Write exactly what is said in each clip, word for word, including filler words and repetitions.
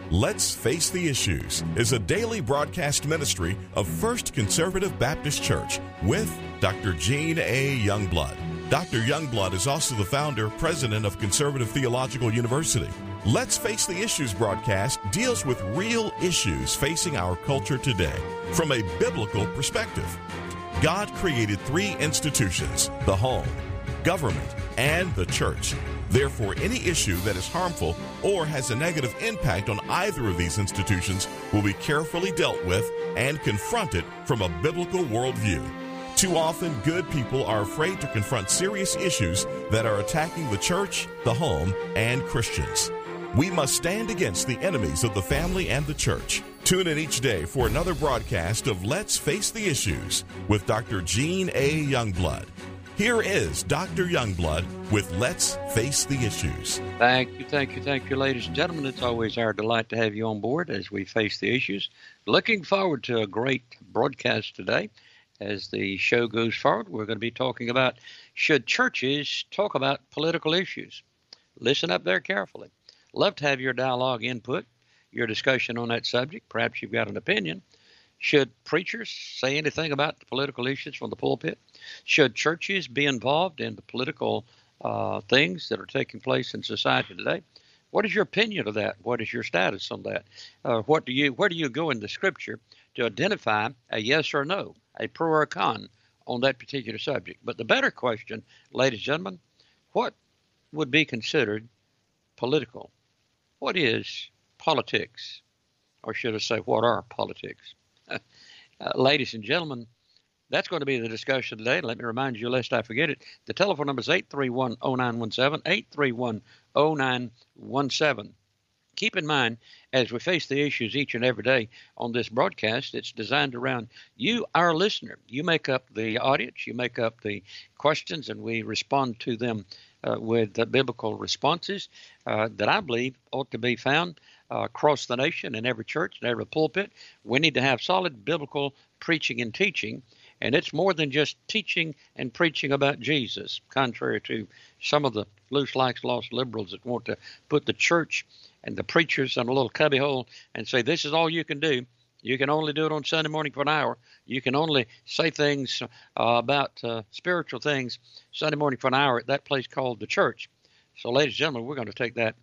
Let's Face the Issues is a daily broadcast ministry of First Conservative Baptist Church with Doctor Gene A. Youngblood. Doctor Youngblood is also the founder, president of Conservative Theological University. Let's Face the Issues broadcast deals with real issues facing our culture today from a biblical perspective. God created three institutions: the home, government, and the church. Therefore, any issue that is harmful or has a negative impact on either of these institutions will be carefully dealt with and confronted from a biblical worldview. Too often, good people are afraid to confront serious issues that are attacking the church, the home, and Christians. We must stand against the enemies of the family and the church. Tune in each day for another broadcast of Let's Face the Issues with Doctor Gene A. Youngblood. Here is Doctor Youngblood with Let's Face the Issues. Thank you, thank you, thank you, ladies and gentlemen. It's always our delight to have you on board as we face the issues. Looking forward to a great broadcast today. As the show goes forward, we're going to be talking about, should churches talk about political issues? Listen up there carefully. Love to have your dialogue input, your discussion on that subject. Perhaps you've got an opinion. Should preachers say anything about the political issues from the pulpit? Should churches be involved in the political uh, things that are taking place in society today? What is your opinion of that? What is your status on that? Uh, what do you, where do you go in the Scripture to identify a yes or no, a pro or a con on that particular subject? But the better question, ladies and gentlemen, what would be considered political? What is politics? Or should I say, what are politics? uh, ladies and gentlemen, that's going to be the discussion today. Let me remind you, lest I forget it, the telephone number is eight three one, oh nine one seven, eight three one, oh nine one seven. Keep in mind, as we face the issues each and every day on this broadcast, it's designed around you, our listener. You make up the audience, you make up the questions, and we respond to them uh, with the biblical responses uh, that I believe ought to be found uh, across the nation in every church and every pulpit. We need to have solid biblical preaching and teaching. And it's more than just teaching and preaching about Jesus, contrary to some of the loose likes lost liberals that want to put the church and the preachers in a little cubbyhole and say, this is all you can do. You can only do it on Sunday morning for an hour. You can only say things uh, about uh, spiritual things Sunday morning for an hour at that place called the church. So, ladies and gentlemen, we're going to take that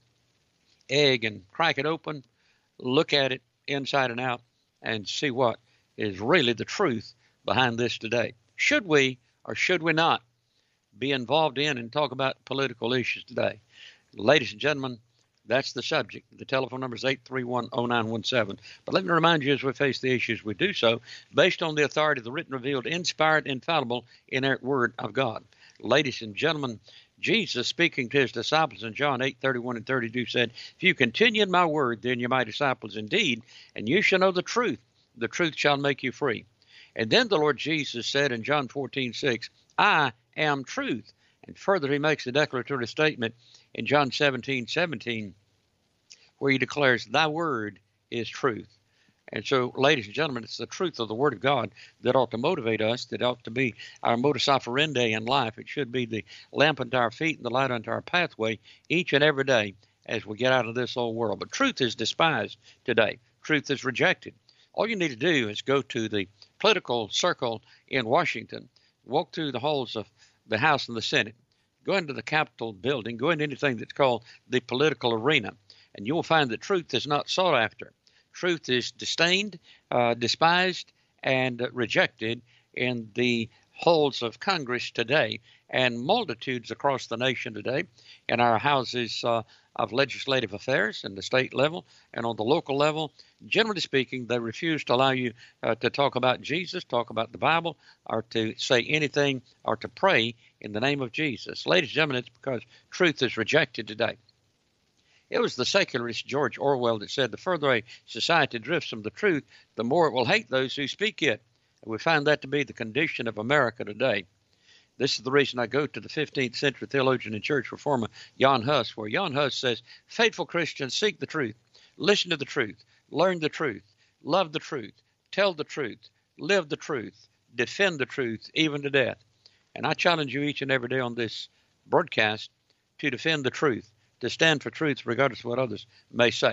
egg and crack it open, look at it inside and out, and see what is really the truth behind this today. Should we or should we not be involved in and talk about political issues today? Ladies and gentlemen, that's the subject. The telephone number is eight three one, oh nine one seven. But let me remind you, as we face the issues, we do so based on the authority of the written, revealed, inspired, infallible, inerrant Word of God. Ladies and gentlemen, Jesus, speaking to his disciples in John eight, thirty-one and thirty-two, said, if you continue in my word, then you're my disciples indeed, and you shall know the truth. The truth shall make you free. And then the Lord Jesus said in John fourteen, six, I am truth. And further, he makes a declaratory statement in John seventeen, seventeen, where he declares, thy word is truth. And so, ladies and gentlemen, it's the truth of the Word of God that ought to motivate us, that ought to be our modus operandi in life. It should be the lamp unto our feet and the light unto our pathway each and every day as we get out of this old world. But truth is despised today. Truth is rejected. All you need to do is go to the political circle in Washington, walk through the halls of the House and the Senate, go into the Capitol building, go into anything that's called the political arena, and you will find that truth is not sought after. Truth is disdained, uh, despised, and uh, rejected in the halls of Congress today, and multitudes across the nation today in our houses uh, of legislative affairs in the state level and on the local level. Generally speaking, they refuse to allow you uh, to talk about Jesus, talk about the Bible, or to say anything or to pray in the name of Jesus. Ladies and gentlemen, it's because truth is rejected today. It was the secularist George Orwell that said the further a society drifts from the truth, the more it will hate those who speak it. And we find that to be the condition of America today. This is the reason I go to the fifteenth century theologian and church reformer Jan Hus, where Jan Hus says, faithful Christians, seek the truth, listen to the truth, learn the truth, love the truth, tell the truth, live the truth, defend the truth, even to death. And I challenge you each and every day on this broadcast to defend the truth, to stand for truth regardless of what others may say.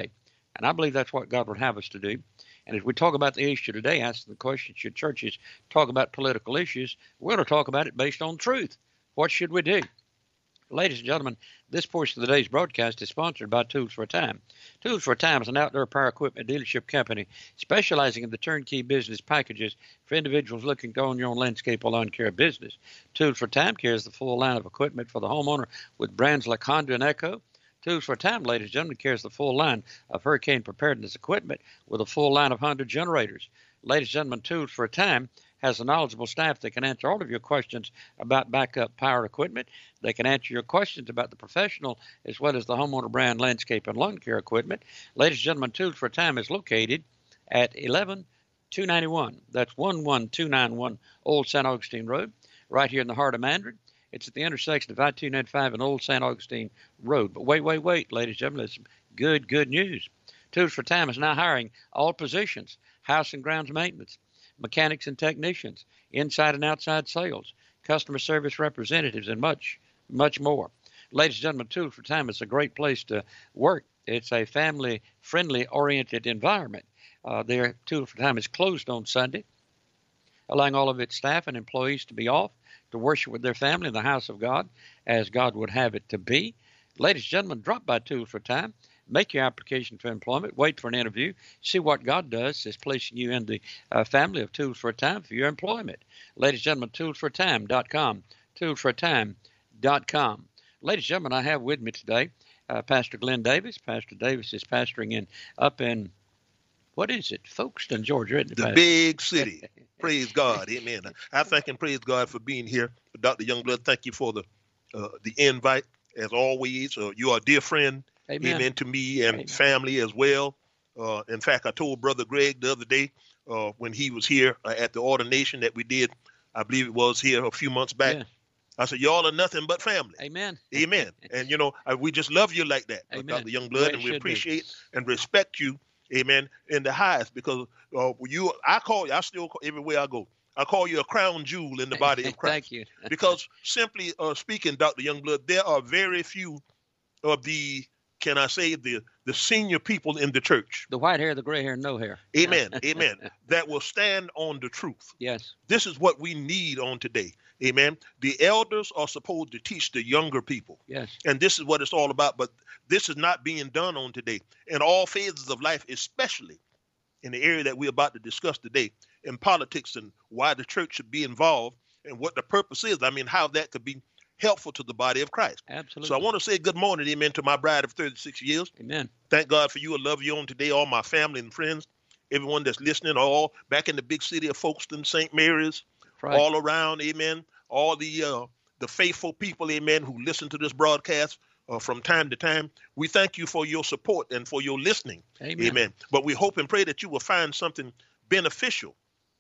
And I believe that's what God would have us to do. And as we talk about the issue today, asking the question, should churches talk about political issues? We're going to talk about it based on truth. What should we do? Ladies and gentlemen, this portion of today's broadcast is sponsored by Tools for a Time. Tools for a Time is an outdoor power equipment dealership company specializing in the turnkey business packages for individuals looking to own your own landscape or lawn care business. Tools for a Time carries the full line of equipment for the homeowner with brands like Honda and Echo. Tools for a Time, ladies and gentlemen, carries the full line of hurricane preparedness equipment with a full line of Honda generators. Ladies and gentlemen, Tools for a Time has a knowledgeable staff that can answer all of your questions about backup power equipment. They can answer your questions about the professional as well as the homeowner brand landscape and lawn care equipment. Ladies and gentlemen, Tools for a Time is located at eleven two ninety-one. That's one one two nine one Old Saint Augustine Road, right here in the heart of Mandarin. It's at the intersection of I two ninety-five and Old Saint Augustine Road. But wait, wait, wait, ladies and gentlemen, there's some good, good news. Tools for a Time is now hiring all positions, house and grounds maintenance, mechanics and technicians, inside and outside sales, customer service representatives, and much, much more. Ladies and gentlemen, Tools for a Time is a great place to work. It's a family-friendly oriented environment. Uh, their Tools for a Time is closed on Sunday, allowing all of its staff and employees to be off to worship with their family in the house of God as God would have it to be. Ladies and gentlemen, drop by Tools for a Time. Make your application for employment. Wait for an interview. See what God does is placing you in the uh, family of Tools for a Time for your employment. Ladies and gentlemen, tools for a time dot com. tools for a time dot com. Ladies and gentlemen, I have with me today uh, Pastor Glenn Davis. Pastor Davis is pastoring in up in, what is it, Folkestone, Georgia, isn't it, the Pastor? Big city. Praise God. Amen. I thank and praise God for being here. Doctor Youngblood, thank you for the uh, the invite. As always, uh, you are a dear friend. Amen. Amen to me and Amen. family as well. Uh, in fact, I told Brother Greg the other day uh, when he was here uh, at the ordination that we did, I believe it was here a few months back. Yeah. I said, y'all are nothing but family. Amen. Amen. And, you know, I, we just love you like that, uh, Doctor Youngblood, Well, and we be. appreciate and respect you, amen, in the highest because uh, you, I call you, I still call everywhere I go. I call you a crown jewel in the body of Christ. Thank you. Because simply uh, speaking, Doctor Youngblood, there are very few of the, can I say, the the senior people in the church. The white hair, the gray hair, no hair. Amen. Amen. That will stand on the truth. Yes. This is what we need on today. Amen. The elders are supposed to teach the younger people. Yes. And this is what it's all about. But this is not being done on today. In all phases of life, especially in the area that we're about to discuss today, in politics and why the church should be involved and what the purpose is. I mean, how that could be helpful to the body of Christ. Absolutely. So I want to say good morning, amen, to my bride of thirty-six years. Amen. Thank God for you. I love you on today, all my family and friends, everyone that's listening, all back in the big city of Folkestone, Saint Mary's, Right. all around, amen, all the uh, the faithful people, amen, who listen to this broadcast uh, from time to time. We thank you for your support and for your listening, Amen. amen. But we hope and pray that you will find something beneficial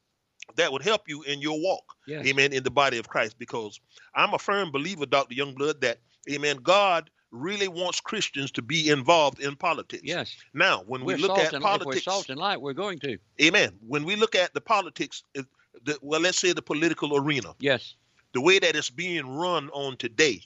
that would help you in your walk, Yes. amen, in the body of Christ, because I'm a firm believer, Doctor Youngblood, that, amen, God really wants Christians to be involved in politics. Yes. Now, when we We're look salt at and, politics, if we're salt and light, we're going to. amen, when we look at the politics, it, the, well, let's say the political arena, Yes. the way that it's being run on today,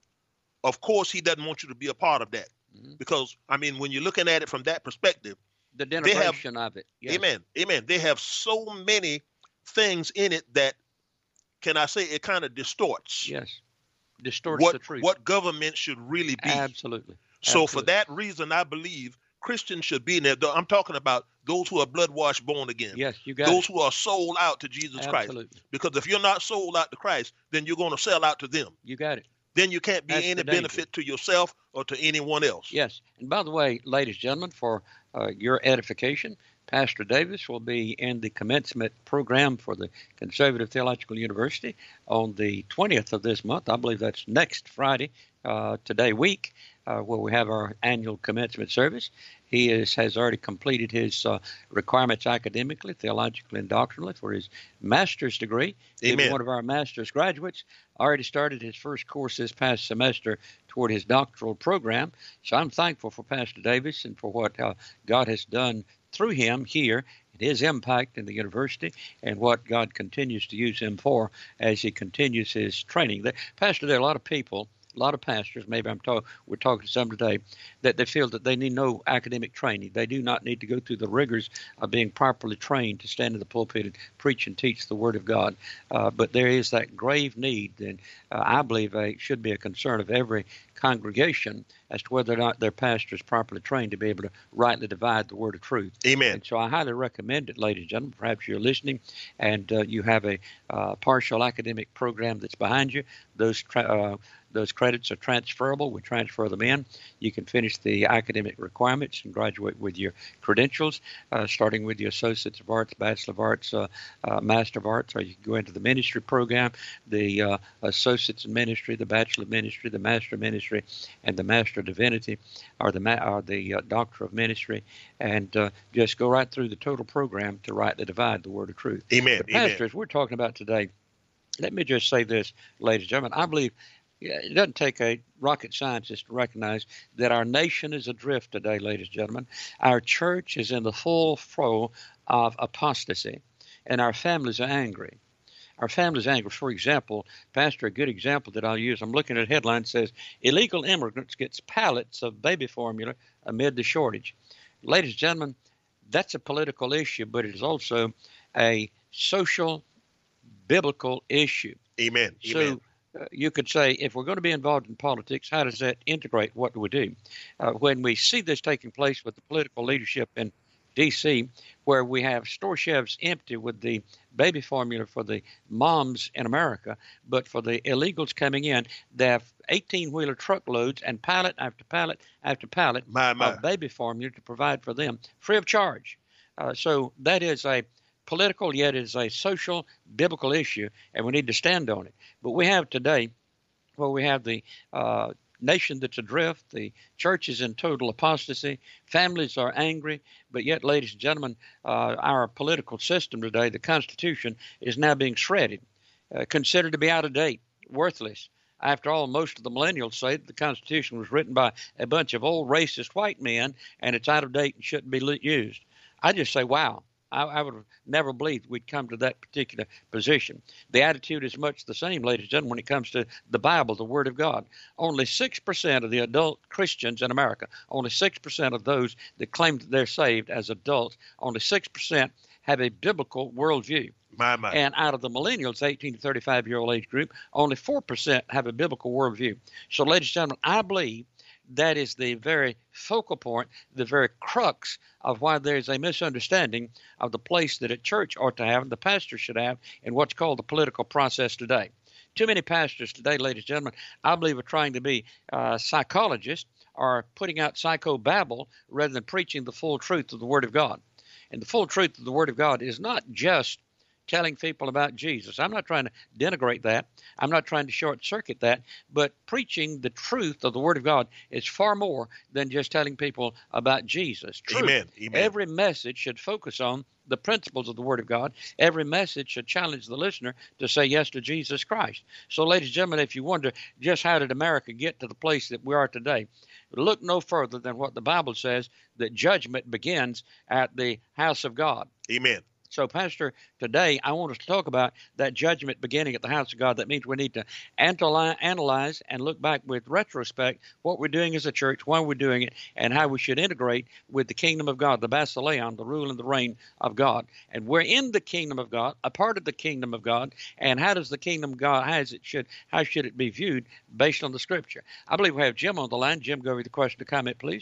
of course, he doesn't want you to be a part of that. Mm-hmm. Because, I mean, when you're looking at it from that perspective, The have- denigration of it. Yes. amen, amen, they have so many things in it that, can I say, it kind of distorts Yes. Distorts what the truth. what government should really be. Absolutely. So for Absolutely. that reason, I believe Christians should be in there. I'm talking about those who are blood washed, born again. Yes, you got Those it. who are sold out to Jesus Christ. Absolutely. Because if you're not sold out to Christ, then you're going to sell out to them. You got it. Then you can't be That's any the danger. benefit to yourself or to anyone else. Yes. And by the way, ladies and gentlemen, for uh, your edification, Pastor Davis will be in the commencement program for the Conservative Theological University on the twentieth of this month. I believe that's next Friday, uh, today week, uh, where we have our annual commencement service. He is, has already completed his uh, requirements academically, theologically, and doctrinally for his master's degree. Amen. Even one of our master's graduates already started his first course this past semester toward his doctoral program. So I'm thankful for Pastor Davis and for what uh, God has done through him here, and his impact in the university, and what God continues to use him for as he continues his training. There, Pastor, there are a lot of people a lot of pastors, maybe I'm talking, we're talking to some today, that they feel that they need no academic training. They do not need to go through the rigors of being properly trained to stand in the pulpit and preach and teach the Word of God. Uh, but there is that grave need, and uh, I believe it should be a concern of every congregation as to whether or not their pastor is properly trained to be able to rightly divide the word of truth. Amen. And so I highly recommend it, ladies and gentlemen. Perhaps you're listening and uh, you have a uh, partial academic program that's behind you. Those tra- uh, those credits are transferable. We transfer them in. You can finish the academic requirements and graduate with your credentials, uh, starting with your Associates of Arts, Bachelor of Arts, uh, uh, Master of Arts, or you can go into the ministry program, the uh, Associates in Ministry, the Bachelor of Ministry, the Master of Ministry, and the Master of Divinity, or the, ma- or the uh, Doctor of Ministry, and uh, just go right through the total program to rightly divide the word of truth. Amen. But pastors, Amen. we're talking about today, let me just say this, ladies and gentlemen. I believe it doesn't take a rocket scientist to recognize that our nation is adrift today, ladies and gentlemen. Our church is in the full flow of apostasy, and our families are angry. Our families are angry. For example, Pastor, a good example that I'll use, I'm looking at a headline that says, illegal immigrants gets pallets of baby formula amid the shortage. Ladies and gentlemen, that's a political issue, but it is also a social, biblical issue. Amen. So, Amen. Uh, you could say, if we're going to be involved in politics, how does that integrate? What do we do? Uh, when we see this taking place with the political leadership in D C, where we have store shelves empty with the baby formula for the moms in America, but for the illegals coming in, they have eighteen-wheeler truckloads and pallet after pallet after pallet My, my. of baby formula to provide for them free of charge. Uh, so that is a political, yet it is a social, biblical issue, and we need to stand on it. But we have today, where we have the uh, nation that's adrift, the church is in total apostasy, families are angry, but yet, ladies and gentlemen, uh, our political system today, the Constitution, is now being shredded, uh, considered to be out of date, worthless. After all, most of the millennials say that the Constitution was written by a bunch of old racist white men, and it's out of date and shouldn't be used. I just say, wow. I, I would have never believed we'd come to that particular position. The attitude is much the same, ladies and gentlemen, when it comes to the Bible, the Word of God. Only six percent of the adult Christians in America, only six percent of those that claim that they're saved as adults, only six percent have a biblical worldview. My, my. And out of the millennials, eighteen to thirty-five-year-old age group, only four percent have a biblical worldview. So, ladies and gentlemen, I believe that is the very focal point, the very crux of why there's a misunderstanding of the place that a church ought to have and the pastor should have in what's called the political process today. Too many pastors today, ladies and gentlemen, I believe are trying to be uh, psychologists or putting out psychobabble rather than preaching the full truth of the Word of God. And the full truth of the Word of God is not just telling people about Jesus. I'm not trying to denigrate that. I'm not trying to short circuit that, but preaching the truth of the Word of God is far more than just telling people about Jesus. Truth. Amen. Amen. Every message should focus on the principles of the Word of God. Every message should challenge the listener to say yes to Jesus Christ. So, ladies and gentlemen, if you wonder just how did America get to the place that we are today, look no further than what the Bible says, that judgment begins at the house of God. Amen. So, Pastor, today I want us to talk about that judgment beginning at the house of God. That means we need to analyze and look back with retrospect what we're doing as a church, why we're doing it, and how we should integrate with the kingdom of God, the basileon, the rule and the reign of God. And we're in the kingdom of God, a part of the kingdom of God. And how does the kingdom of God, how, is it should, how should it be viewed based on the Scripture? I believe we have Jim on the line. Jim, go over the question to comment, please.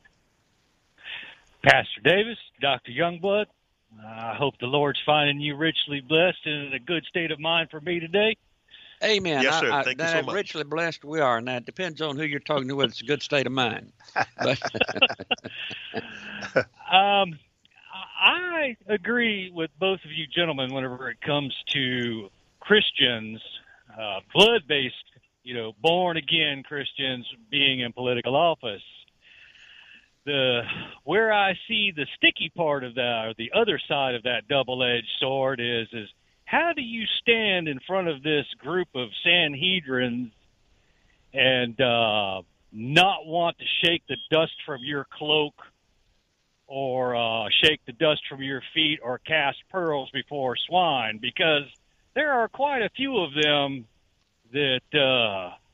Pastor Davis, Doctor Youngblood, I hope the Lord's finding you richly blessed and in a good state of mind for me today. Amen. Yes, sir. I, I, Thank you so much. Richly blessed we are. Now, it depends on who you're talking to, whether it's a good state of mind. But um, I agree with both of you gentlemen whenever it comes to Christians, uh, blood-based, you know, born-again Christians being in political office. The where I see the sticky part of that, or the other side of that double-edged sword, is is how do you stand in front of this group of Sanhedrins and uh, not want to shake the dust from your cloak, or uh, shake the dust from your feet, or cast pearls before swine? Because there are quite a few of them that uh,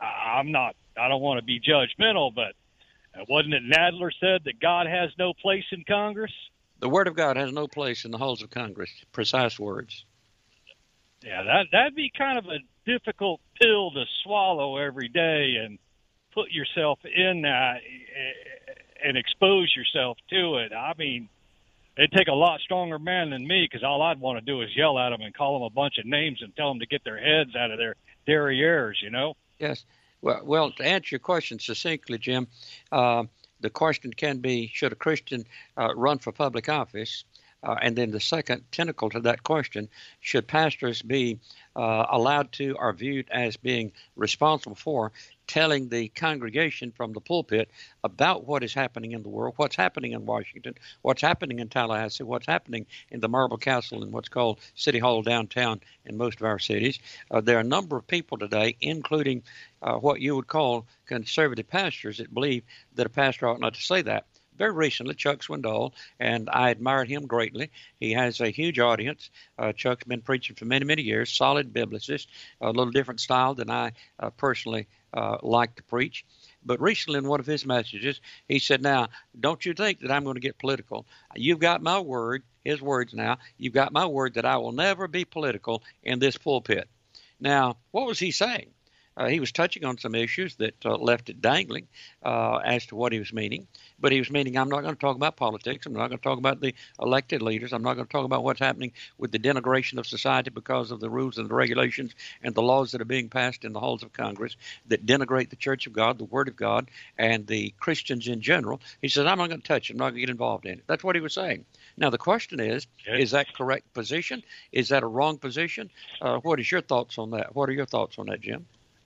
I'm not, I don't want to be judgmental, but wasn't it Nadler said that God has no place in Congress? The Word of God has no place in the halls of Congress. Precise words. Yeah, that, that'd be kind of a difficult pill to swallow every day and put yourself in that and expose yourself to it. I mean, it'd take a lot stronger man than me, because all I'd want to do is yell at them and call them a bunch of names and tell them to get their heads out of their derrieres, you know? Yes. Well, well, to answer your question succinctly, Jim, uh, the question can be, should a Christian uh, run for public office? Uh, and then the second tentacle to that question, should pastors be uh, allowed to or viewed as being responsible for telling the congregation from the pulpit about what is happening in the world, what's happening in Washington, what's happening in Tallahassee, what's happening in the Marble Castle and what's called City Hall downtown in most of our cities. Uh, there are a number of people today, including uh, what you would call conservative pastors, that believe that a pastor ought not to say that. Very recently, Chuck Swindoll, and I admired him greatly. He has a huge audience. Uh, Chuck's been preaching for many, many years, solid biblicist, a little different style than I uh, personally uh, like to preach. But recently in one of his messages, he said, now, don't you think that I'm going to get political? You've got my word, his words now, you've got my word that I will never be political in this pulpit. Now, what was he saying? Uh, he was touching on some issues that uh, left it dangling uh, as to what he was meaning. But he was meaning, I'm not going to talk about politics. I'm not going to talk about the elected leaders. I'm not going to talk about what's happening with the denigration of society because of the rules and the regulations and the laws that are being passed in the halls of Congress that denigrate the Church of God, the Word of God, and the Christians in general. He said, I'm not going to touch it. I'm not going to get involved in it. That's what he was saying. Now, the question is, okay. Is that correct position? Is that a wrong position? Uh, what is your thoughts on that? What are your thoughts on that, Jim?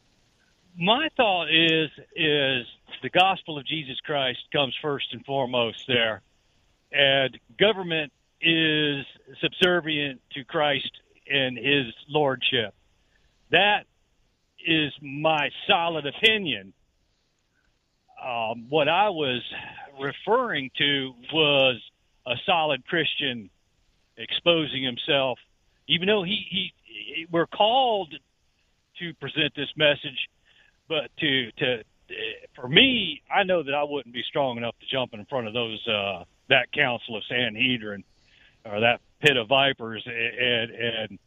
My thought is is the gospel of Jesus Christ comes first and foremost there, and government is subservient to Christ and his lordship. That is my solid opinion. Um, what I was referring to was a solid Christian exposing himself, even though he, he, he we're called to present this message. But to to for me, I know that I wouldn't be strong enough to jump in front of those uh, that council of Sanhedrin or that pit of vipers and and,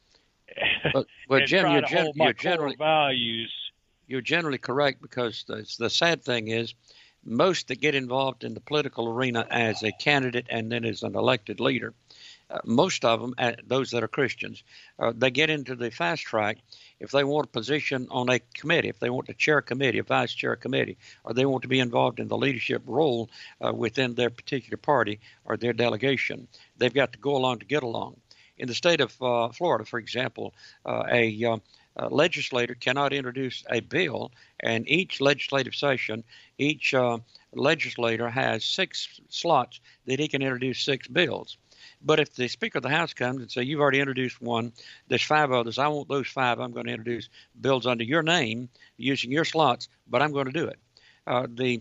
but, but and Jim, try you're, to gen- hold my you're generally core values. You're generally correct, because the, the sad thing is most that get involved in the political arena as a candidate and then as an elected leader, uh, most of them, uh, those that are Christians, uh, they get into the fast track if they want a position on a committee, if they want to chair a committee, a vice chair a committee, or they want to be involved in the leadership role uh, within their particular party or their delegation. They've got to go along to get along. In the state of uh, Florida, for example, uh, a uh, Uh, legislator cannot introduce a bill, and each legislative session, each uh, legislator has six slots that he can introduce six bills. But if the Speaker of the House comes and says, you've already introduced one, there's five others, I want those five, I'm going to introduce bills under your name using your slots, but I'm going to do it. Uh, the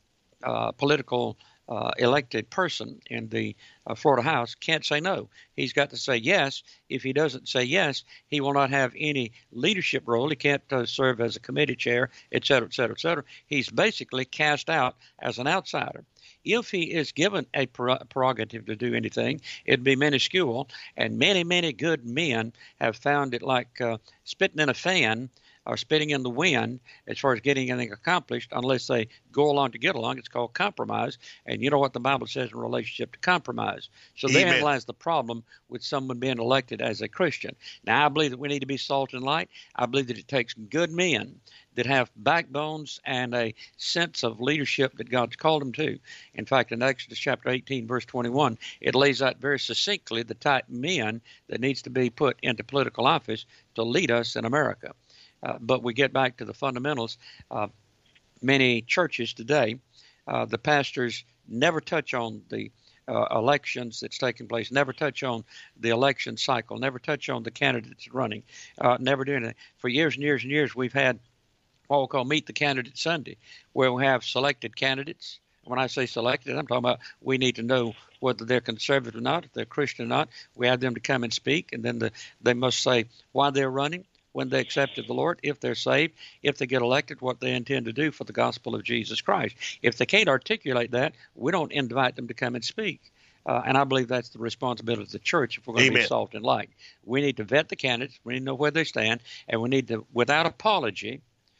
uh, political Uh, elected person in the uh, Florida House can't say no. He's got to say yes. If he doesn't say yes, he will not have any leadership role. He can't uh, serve as a committee chair, et cetera, et cetera, et cetera. He's basically cast out as an outsider. If he is given a prerogative to do anything, it'd be minuscule, and many, many good men have found it like uh, spitting in a fan or spitting in the wind as far as getting anything accomplished unless they go along to get along. It's called compromise. And you know what the Bible says in relationship to compromise. So Amen. therein lies the problem with someone being elected as a Christian. Now, I believe that we need to be salt and light. I believe that it takes good men that have backbones and a sense of leadership that God's called them to. In fact, in Exodus chapter eighteen, verse twenty-one, it lays out very succinctly the type of men that needs to be put into political office to lead us in America. Uh, but we get back to the fundamentals. Uh, many churches today, uh, the pastors never touch on the uh, elections that's taking place, never touch on the election cycle, never touch on the candidates running, uh, never do anything. For years and years and years, we've had what we call Meet the Candidate Sunday, where we have selected candidates. When I say selected, I'm talking about we need to know whether they're conservative or not, if they're Christian or not. We have them to come and speak, and then the, they must say why they're running, when they accepted the Lord, if they're saved, if they get elected, what they intend to do for the gospel of Jesus Christ. If they can't articulate that, we don't invite them to come and speak. Uh, and I believe that's the responsibility of the church if we're going to be salt and light. We need to vet the candidates. We need to know where they stand. And we need to, without apology,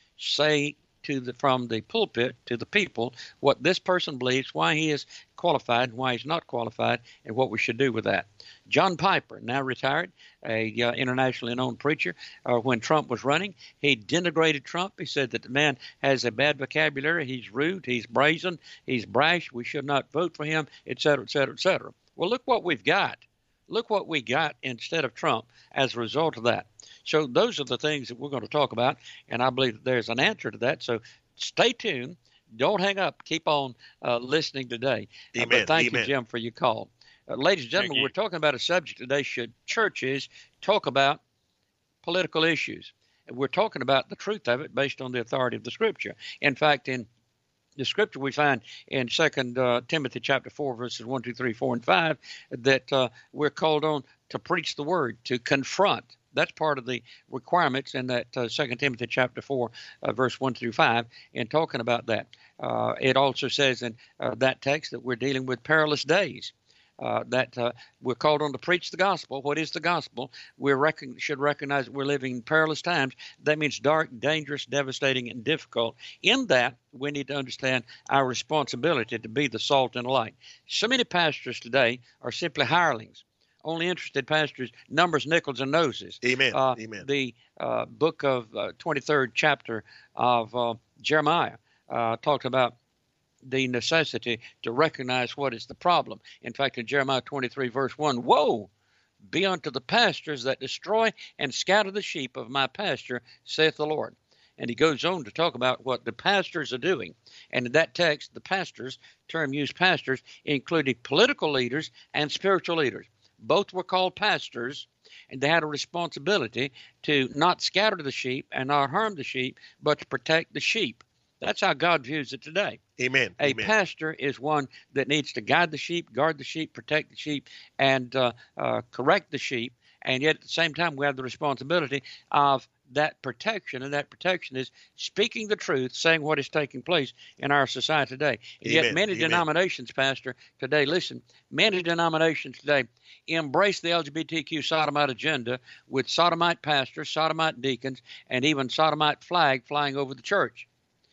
say to the from the pulpit to the people what this person believes, why he is qualified, why he's not qualified, and what we should do with that. John Piper, now retired, a uh, internationally known preacher, uh, when Trump was running, he denigrated Trump. He said that the man has a bad vocabulary, he's rude, he's brazen, he's brash, we should not vote for him, et cetera, et cetera, et cetera. Well, look what we've got. Look what we got instead of Trump as a result of that. So those are the things that we're going to talk about, and I believe that there's an answer to that. So stay tuned. Don't hang up. Keep on uh, listening today. Amen. Uh, but thank Amen. you, Jim, for your call. Uh, ladies and gentlemen, we're talking about a subject today. Should churches talk about political issues? And we're talking about the truth of it based on the authority of the Scripture. In fact, in the Scripture we find in Second uh, Timothy chapter four, verses one, two, three, four, and five, that uh, we're called on to preach the word, to confront. That's part of the requirements in that uh, Second Timothy chapter four, uh, verse one through five, in talking about that. Uh, it also says in uh, that text that we're dealing with perilous days. Uh, that uh, we're called on to preach the gospel. What is the gospel? We recon- should recognize that we're living in perilous times. That means dark, dangerous, devastating, and difficult. In that, we need to understand our responsibility to be the salt and light. So many pastors today are simply hirelings, only interested pastors, numbers, nickels, and noses. Amen. Uh, Amen. The uh, book of uh, twenty-third chapter of uh, Jeremiah uh, talks about the necessity to recognize what is the problem. In fact, in Jeremiah twenty-three, verse one, woe be unto the pastors that destroy and scatter the sheep of my pasture, saith the Lord. And he goes on to talk about what the pastors are doing. And in that text, the pastors, term used pastors, included political leaders and spiritual leaders. Both were called pastors, and they had a responsibility to not scatter the sheep and not harm the sheep, but to protect the sheep. That's how God views it today. Amen. A Amen. pastor is one that needs to guide the sheep, guard the sheep, protect the sheep, and uh, uh, correct the sheep. And yet at the same time, we have the responsibility of that protection, and that protection is speaking the truth, saying what is taking place in our society today. And Amen. yet many Amen. denominations, Pastor, today, listen, many denominations today embrace the L G B T Q sodomite agenda with sodomite pastors, sodomite deacons, and even sodomite flag flying over the church.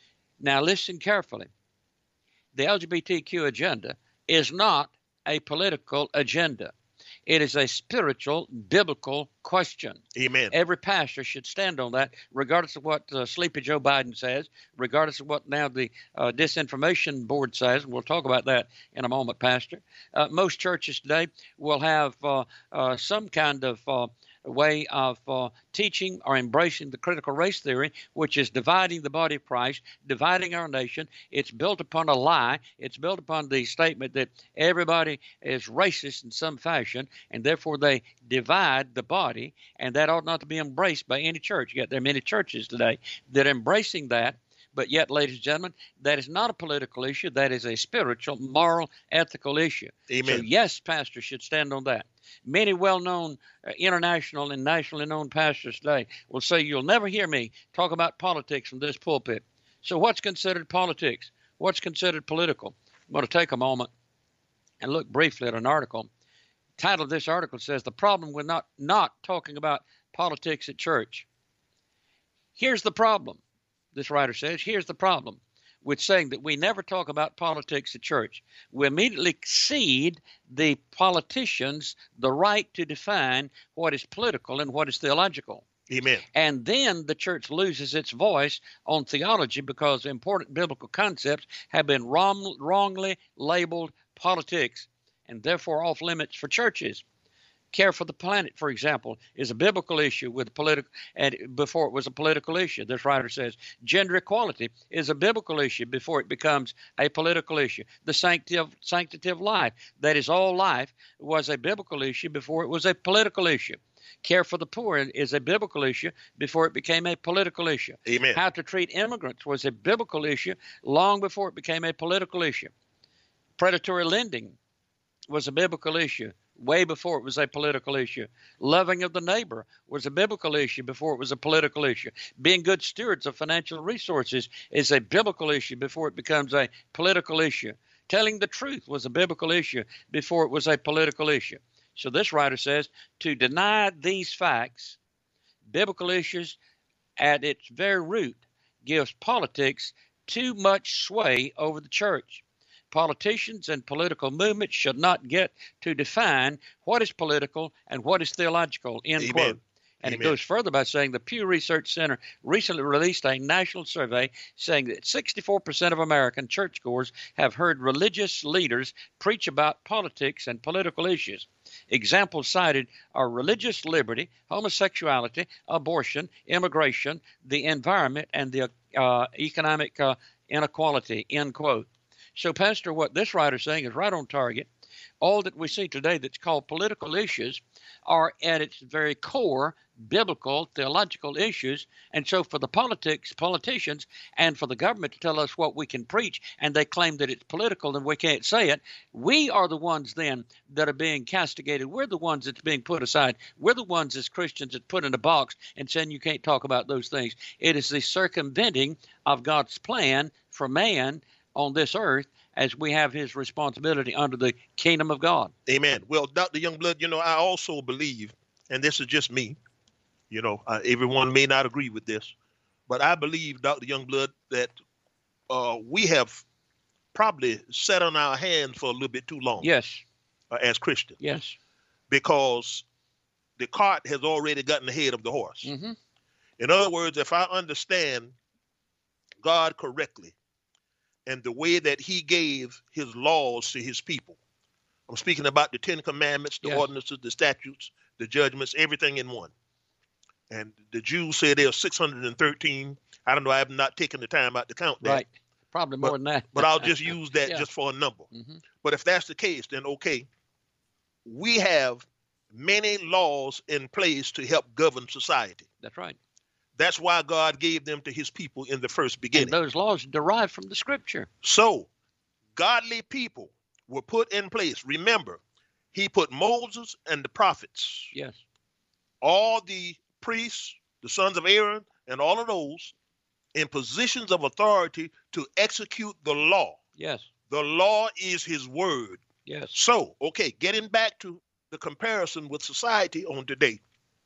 Now listen carefully. The L G B T Q agenda is not a political agenda. It is a spiritual, biblical question. Amen. Every pastor should stand on that, regardless of what uh, Sleepy Joe Biden says, regardless of what now the uh, disinformation board says. We'll talk about that in a moment, Pastor. Uh, most churches today will have uh, uh, some kind of uh, way of uh, teaching or embracing the critical race theory, which is dividing the body of Christ, dividing our nation. It's built upon a lie. It's built upon the statement that everybody is racist in some fashion, and therefore they divide the body, and that ought not to be embraced by any church. Yet there are many churches today that are embracing that. But yet, ladies and gentlemen, that is not a political issue. That is a spiritual, moral, ethical issue. Amen. So, yes, pastors should stand on that. Many well-known uh, international and nationally known pastors today will say, you'll never hear me talk about politics from this pulpit. So what's considered politics? What's considered political? I'm going to take a moment and look briefly at an article. The title of this article says, the problem with not, not talking about politics at church. Here's the problem. This writer says, here's the problem with saying that we never talk about politics at church. We immediately cede the politicians the right to define what is political and what is theological. Amen. And then the church loses its voice on theology because important biblical concepts have been wrong, wrongly labeled politics and therefore off limits for churches. Care for the planet, for example, is a biblical issue with political, and before it was a political issue. This writer says gender equality is a biblical issue before it becomes a political issue. The sanctity of, sanctity of life, that is all life, was a biblical issue before it was a political issue. Care for the poor is a biblical issue before it became a political issue. Amen. How to treat immigrants was a biblical issue long before it became a political issue. Predatory lending was a biblical issue way before it was a political issue. Loving of the neighbor was a biblical issue before it was a political issue. Being good stewards of financial resources is a biblical issue before it becomes a political issue. Telling the truth was a biblical issue before it was a political issue. So this writer says, to deny these facts, biblical issues at its very root gives politics too much sway over the church. Politicians and political movements should not get to define what is political and what is theological, end Amen. quote. And Amen. It goes further by saying the Pew Research Center recently released a national survey saying that sixty-four percent of American churchgoers have heard religious leaders preach about politics and political issues. Examples cited are religious liberty, homosexuality, abortion, immigration, the environment, and the uh, economic uh, inequality, end quote. So, Pastor, what this writer is saying is right on target. All that we see today that's called political issues are at its very core biblical, theological issues. And so for the politics, politicians and for the government to tell us what we can preach, and they claim that it's political and we can't say it, we are the ones then that are being castigated. We're the ones that's being put aside. We're the ones as Christians that put in a box and saying you can't talk about those things. It is the circumventing of God's plan for man on this earth as we have his responsibility under the kingdom of God. Amen. Well, Doctor Youngblood, you know, I also believe, and this is just me, you know, uh, everyone may not agree with this, but I believe, Doctor Youngblood, that uh, we have probably sat on our hands for a little bit too long. Yes. Uh, as Christians. Yes. Because the cart has already gotten ahead of the horse. Mm-hmm. In other words, if I understand God correctly, and the way that he gave his laws to his people. I'm speaking about the Ten Commandments, the yes. ordinances, the statutes, the judgments, everything in one. And the Jews say there are six hundred thirteen. I don't know. I have not taken the time out to count that. Right. Probably more but, than that. But I'll just use that yeah. just for a number. Mm-hmm. But if that's the case, then okay. We have many laws in place to help govern society. That's right. That's why God gave them to his people in the first beginning. And those laws derive from the scripture. So, godly people were put in place. Remember, he put Moses and the prophets. Yes. All the priests, the sons of Aaron, and all of those in positions of authority to execute the law. Yes. The law is his word. Yes. So, okay, getting back to the comparison with society on today.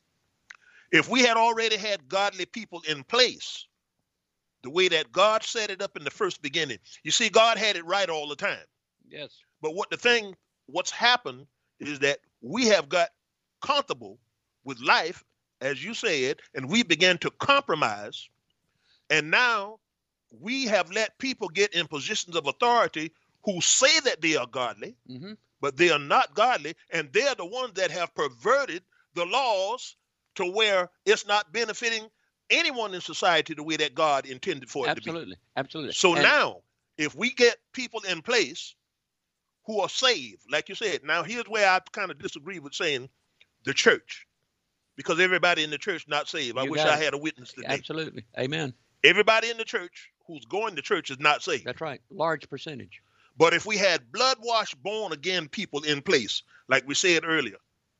If we had already had godly people in place, the way that God set it up in the first beginning, you see, God had it right all the time. Yes. But what the thing, what's happened is that we have got comfortable with life, as you said, and we began to compromise. And now we have let people get in positions of authority who say that they are godly, mm-hmm. but they are not godly. And they're the ones that have perverted the laws to where it's not benefiting anyone in society the way that God intended for it absolutely. to be. Absolutely. So and now, if we get people in place who are saved, like you said, now here's where I kind of disagree with saying the church, because everybody in the church not saved. I You wish got I it. had a witness today. Absolutely. Amen. Everybody in the church who's going to church is not saved. That's right. Large percentage. But if we had blood-washed, born-again people in place, like we said earlier,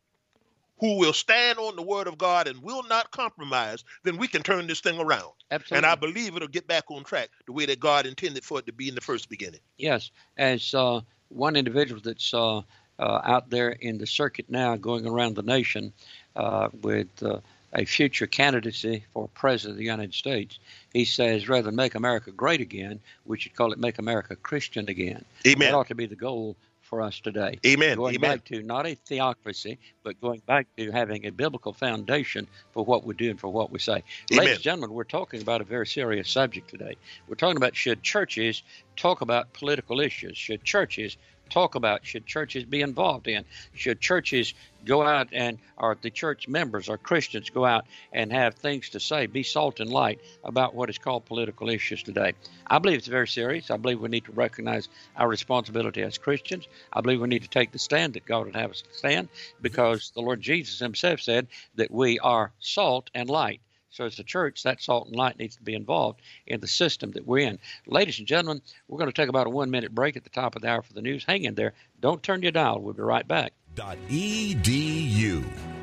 who will stand on the word of God and will not compromise, then we can turn this thing around. Absolutely. And I believe it'll get back on track the way that God intended for it to be in the first beginning. Yes. As uh, one individual that's uh, uh, out there in the circuit now going around the nation uh, with uh, a future candidacy for president of the United States, he says rather than make America great again, we should call it make America Christian again. Amen. That ought to be the goal for us today. Amen. Going Amen. back to not a theocracy, but going back to having a biblical foundation for what we do and for what we say. Amen. Ladies and gentlemen, we're talking about a very serious subject today. We're talking about should churches talk about political issues? Should churches talk about, should churches be involved in? Should churches go out and, or the church members or Christians go out and have things to say, be salt and light about what is called political issues today? I believe it's very serious. I believe we need to recognize our responsibility as Christians. I believe we need to take the stand that God would have us stand, because the Lord Jesus himself said that we are salt and light. So as a church, that salt and light needs to be involved in the system that we're in. Ladies and gentlemen, we're going to take about a one-minute break at the top of the hour for the news. Hang in there. Don't turn your dial. We'll be right back. Edu.